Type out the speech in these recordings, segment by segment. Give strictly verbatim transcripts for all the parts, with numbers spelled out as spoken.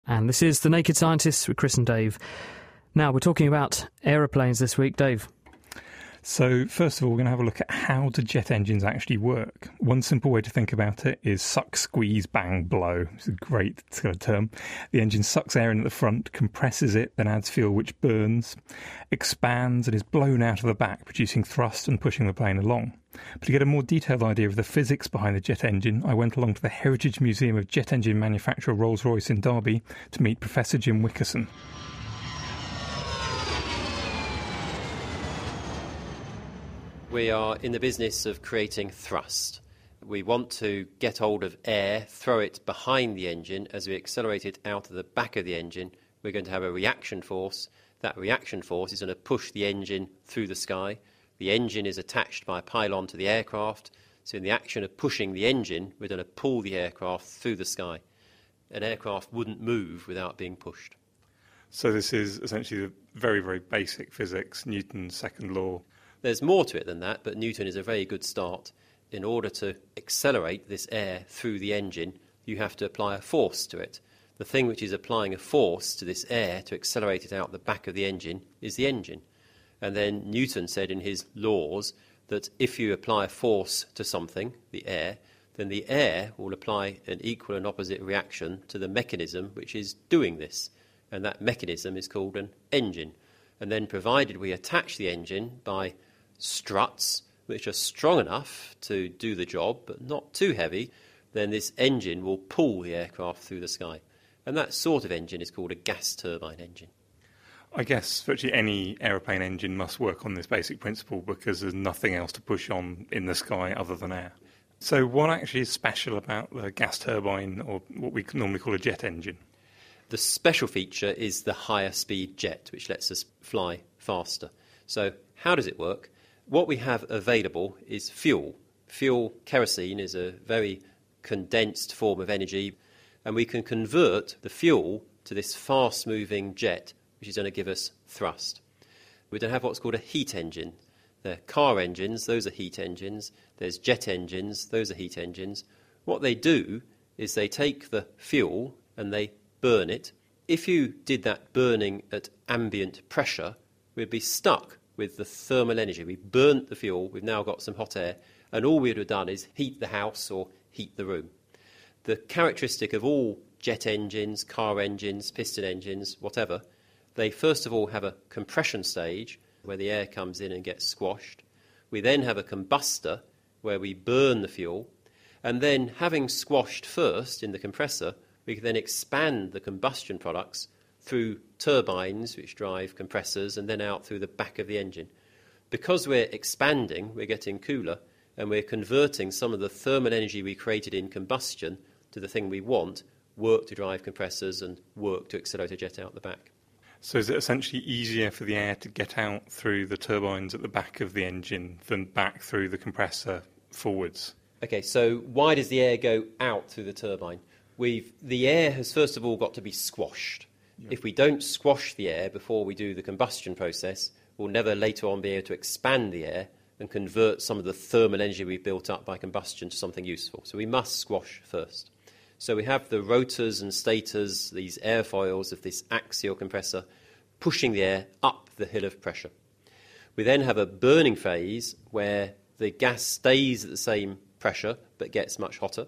And this is The Naked Scientists with Chris and Dave. Now, we're talking about aeroplanes this week. Dave? So, first of all, we're going to have a look at how do jet engines actually work. One simple way to think about it is suck, squeeze, bang, blow. It's a great sort of term. The engine sucks air in at the front, compresses it, then adds fuel which burns, expands and is blown out of the back, producing thrust and pushing the plane along. But to get a more detailed idea of the physics behind the jet engine, I went along to the Heritage Museum of Jet Engine Manufacturer Rolls-Royce in Derby to meet Professor Jim Wickerson. We are in the business of creating thrust. We want to get hold of air, throw it behind the engine. As we accelerate it out of the back of the engine, we're going to have a reaction force. That reaction force is going to push the engine through the sky. The engine is attached by a pylon to the aircraft. So in the action of pushing the engine, we're going to pull the aircraft through the sky. An aircraft wouldn't move without being pushed. So this is essentially the very, very basic physics, Newton's second law. There's more to it than that, but Newton is a very good start. In order to accelerate this air through the engine, you have to apply a force to it. The thing which is applying a force to this air to accelerate it out the back of the engine is the engine. And then Newton said in his laws that if you apply a force to something, the air, then the air will apply an equal and opposite reaction to the mechanism which is doing this. And that mechanism is called an engine. And then provided we attach the engine by struts which are strong enough to do the job but not too heavy, then this engine will pull the aircraft through the sky. And that sort of engine is called a gas turbine engine. I guess virtually any aeroplane engine must work on this basic principle because there's nothing else to push on in the sky other than air. So what actually is special about the gas turbine, or what we normally call a jet engine? The special feature is the higher speed jet, which lets us fly faster. So how does it work? What we have available is fuel. Fuel, kerosene, is a very condensed form of energy, and we can convert the fuel to this fast-moving jet, which is going to give us thrust. We then have what's called a heat engine. There are car engines, those are heat engines. There's jet engines, those are heat engines. What they do is they take the fuel and they burn it. If you did that burning at ambient pressure, we'd be stuck with the thermal energy. We burnt the fuel, we've now got some hot air, and all we would have done is heat the house or heat the room. The characteristic of all jet engines, car engines, piston engines, whatever, they first of all have a compression stage where the air comes in and gets squashed. We then have a combustor where we burn the fuel, and then having squashed first in the compressor, we can then expand the combustion products through turbines which drive compressors and then out through the back of the engine. Because we're expanding, we're getting cooler, and we're converting some of the thermal energy we created in combustion to the thing we want, work to drive compressors and work to accelerate a jet out the back. So is it essentially easier for the air to get out through the turbines at the back of the engine than back through the compressor forwards? Okay, so why does the air go out through the turbine? We've, the air has first of all got to be squashed. Yeah. If we don't squash the air before we do the combustion process, we'll never later on be able to expand the air and convert some of the thermal energy we've built up by combustion to something useful. So we must squash first. So we have the rotors and stators, these airfoils of this axial compressor, pushing the air up the hill of pressure. We then have a burning phase where the gas stays at the same pressure but gets much hotter.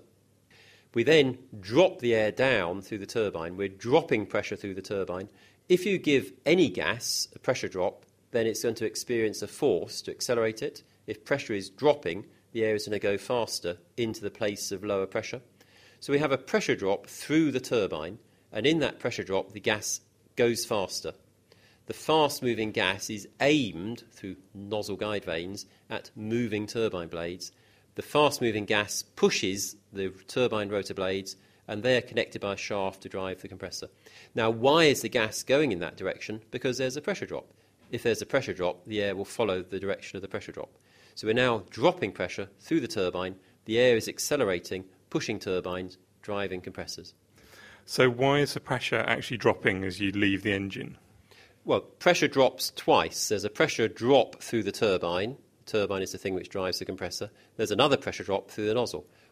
We then drop the air down through the turbine. We're dropping pressure through the turbine. If you give any gas a pressure drop, then it's going to experience a force to accelerate it. If pressure is dropping, the air is going to go faster into the place of lower pressure. So we have a pressure drop through the turbine, and in that pressure drop, the gas goes faster. The fast-moving gas is aimed through nozzle guide vanes at moving turbine blades. The fast-moving gas pushes the turbine rotor blades, and they're connected by a shaft to drive the compressor. Now, why is the gas going in that direction? Because there's a pressure drop. If there's a pressure drop, the air will follow the direction of the pressure drop. So we're now dropping pressure through the turbine. The air is accelerating, pushing turbines, driving compressors. So why is the pressure actually dropping as you leave the engine? Well, pressure drops twice. There's a pressure drop through the turbine. The turbine is the thing which drives the compressor. There's another pressure drop through the nozzle.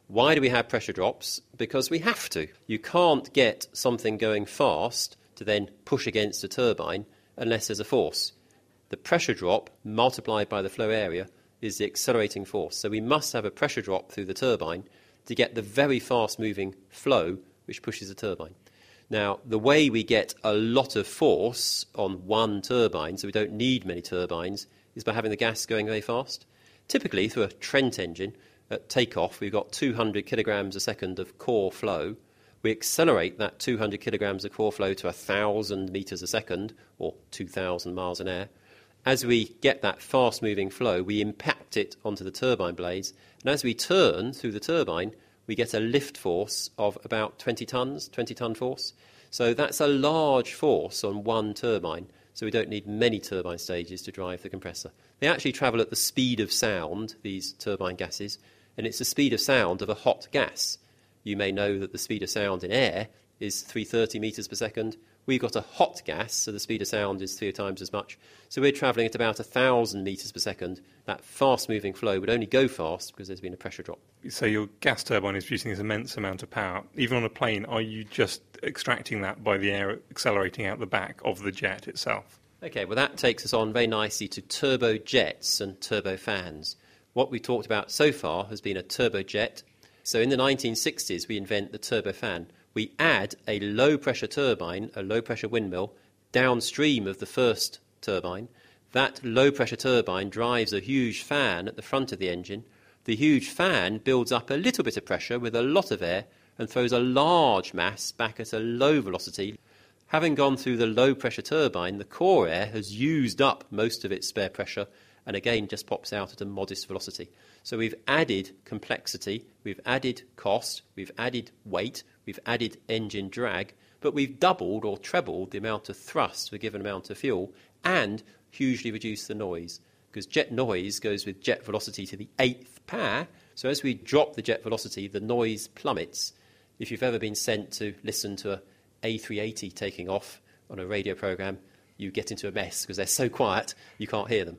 Why do we have pressure drops? Because we have to. You can't get something going fast to then push against a turbine unless there's a force. The pressure drop multiplied by the flow area is the accelerating force. So we must have a pressure drop through the turbine to get the very fast-moving flow which pushes the turbine. Now, the way we get a lot of force on one turbine, so we don't need many turbines, is by having the gas going very fast. Typically, through a Trent engine, at takeoff, we've got two hundred kilograms a second of core flow. We accelerate that two hundred kilograms of core flow to one thousand metres a second, or two thousand miles an hour. As we get that fast-moving flow, we impact it onto the turbine blades, and as we turn through the turbine, we get a lift force of about twenty tonnes, twenty-ton force. So that's a large force on one turbine, so we don't need many turbine stages to drive the compressor. They actually travel at the speed of sound, these turbine gases, and it's the speed of sound of a hot gas. You may know that the speed of sound in air is three hundred thirty metres per second. We've got a hot gas, so the speed of sound is three times as much. So we're travelling at about one thousand metres per second. That fast-moving flow would only go fast because there's been a pressure drop. So your gas turbine is producing this immense amount of power. Even on a plane, are you just extracting that by the air accelerating out the back of the jet itself? OK, well, that takes us on very nicely to turbojets and turbofans. What we talked about so far has been a turbojet. So in the nineteen sixties, we invent the turbofan. We add a low-pressure turbine, a low-pressure windmill, downstream of the first turbine. That low-pressure turbine drives a huge fan at the front of the engine. The huge fan builds up a little bit of pressure with a lot of air and throws a large mass back at a low velocity. Having gone through the low-pressure turbine, the core air has used up most of its spare pressure and again just pops out at a modest velocity. So we've added complexity, we've added cost, we've added weight, we've added engine drag, but we've doubled or trebled the amount of thrust for a given amount of fuel and hugely reduced the noise, because jet noise goes with jet velocity to the eighth power. So as we drop the jet velocity, the noise plummets. If you've ever been sent to listen to a A three eighty taking off on a radio programme, you get into a mess because they're so quiet you can't hear them.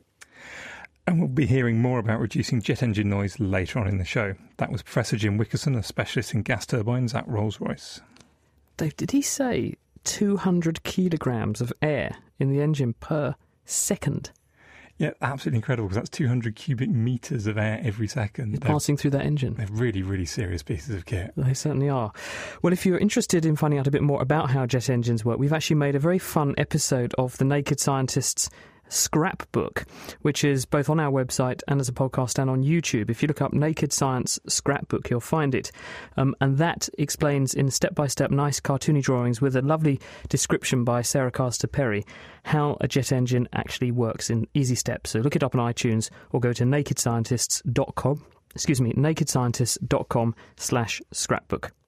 And we'll be hearing more about reducing jet engine noise later on in the show. That was Professor Jim Wickerson, a specialist in gas turbines at Rolls-Royce. Dave, did he say two hundred kilograms of air in the engine per second? Yeah, absolutely incredible, because that's two hundred cubic metres of air every second. It's passing through that engine. They're really, really serious pieces of kit. They certainly are. Well, if you're interested in finding out a bit more about how jet engines work, we've actually made a very fun episode of the Naked Scientist's Scrapbook, which is both on our website and as a podcast and on YouTube. If you look up Naked Science Scrapbook, you'll find it. Um, and that explains in step-by-step nice cartoony drawings with a lovely description by Sarah Castor Perry how a jet engine actually works in easy steps. So look it up on iTunes or go to naked scientists dot com, excuse me, naked scientists dot com slash scrapbook.